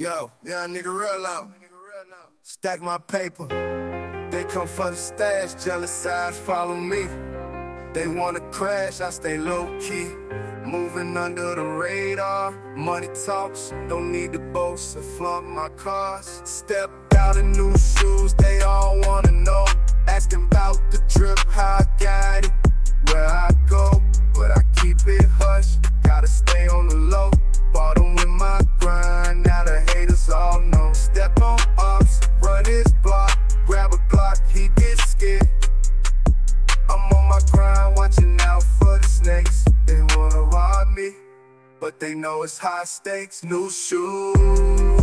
Yo, yeah, nigga real out. Stack my paper. They come for the stash, jealous eyes follow me. They wanna crash, I stay low key. Moving under the radar, money talks, don't need to boast or flaunt my cars. Step out in new shoes, they all wanna know. Asking about the drip, how I got it, where I go, but I keep it hush. Gotta stay on the low, bottom with my grind, now the haters all know. Step on ups, run his block, grab a Glock, he gets scared. I'm on my grind, watching out for the snakes. They wanna rob me, but they know it's high stakes. New shoes